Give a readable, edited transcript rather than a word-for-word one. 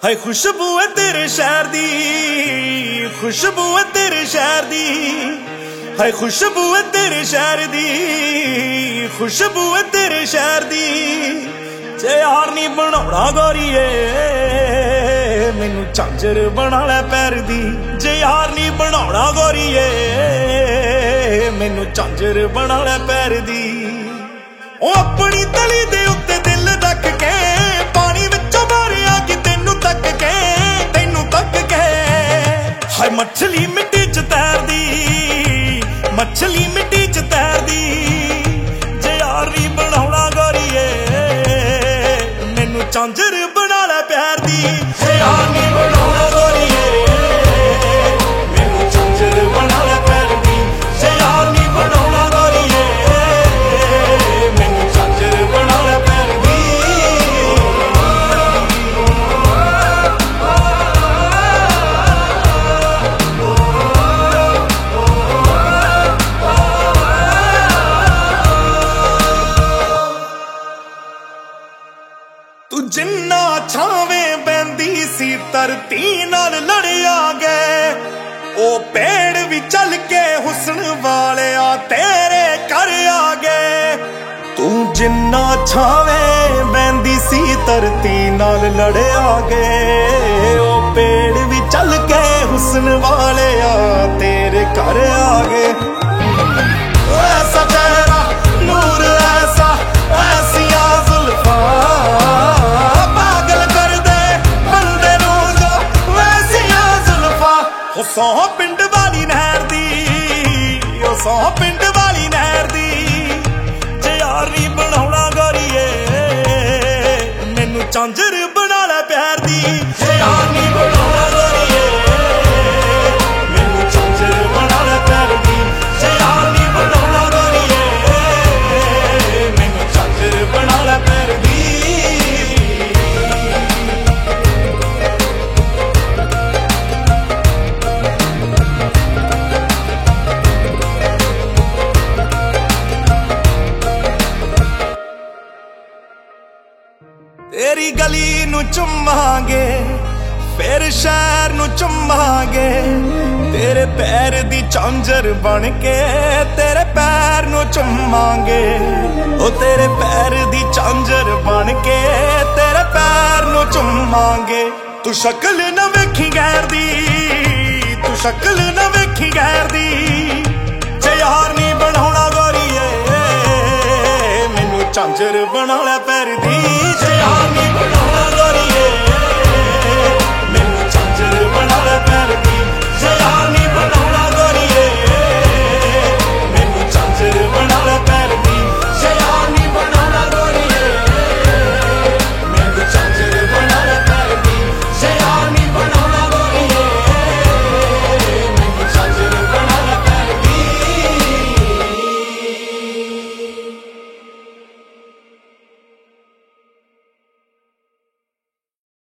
हाय खुशबू है तेरे शहर दी, खुशबू है तेरे शहर दी, हाय खुशबू है तेरे शहर दी, खुशबू है तेरे शहर दी। जे यार नी बनाउणा गोरीए मैनू झांझर बना लै पैर दी, जे यार नी बनाउणा गोरीए मैनू झांझर बना लै पैर दी। ओ अपनी तली दे उत्ते दिल रख के पानी विचों मारिया कि तेनू तक के, तेनू तक के। हाय मछली मिट्टी च तैरदी, मछली मिट्टी च तैरदी। जे यार नी बनाउणा गोरीए मैनू झांझर बना लै प्यार दी, जे यार नी बनाउणा गोरीए मैनू झांझर बना लै प्यार दी, जे यार नी बनाउणा गोरीए मैनू झांझर बना लै प्यार दी। तू जिन्ना छावें बहंदी सी धरती नाल लड़िया गए, ओ पेड़ भी चल के हुस्न वाले तेरे घर आ गए। तू जिन्ना छावें बहंदी सी धरती नाल लड़िया गए, ओ पेड़ भी चल के हुस्न वाले तेरे घर आ गए। ऐसा चेहरा नूर ऐसा ऐसिया जुल्फा पागल कर दे बंदे नू जो वैसिया जुल्फा। ओ सौ पिंड वाली नहर दी, ओ सौ पिंड वाली नहर दी। जे यार नी बनाउणा गोरीए मैनू झांझर बना लै प्यार दी, जे यार नी बनाउणा गोरीए मैनू झांझर बना लै प्यार दी, जे यार नी बनाउणा गोरीए मैनू झांझर बना लै प्यार दी। तेरी गली नू चुमांगे फिर शहर नू चुमांगे, तेरे पैर दी झांझर बन के तेरे पैर नू चुमांगे। ओ तेरे पैर दी झांझर बन के तेरे पैर नू चुमांगे। तू शक्ल न वेखी गैर दी, तू शक्ल न वेखी गैर दी। जे यार नी बनाउणा गोरीए मैनू झांझर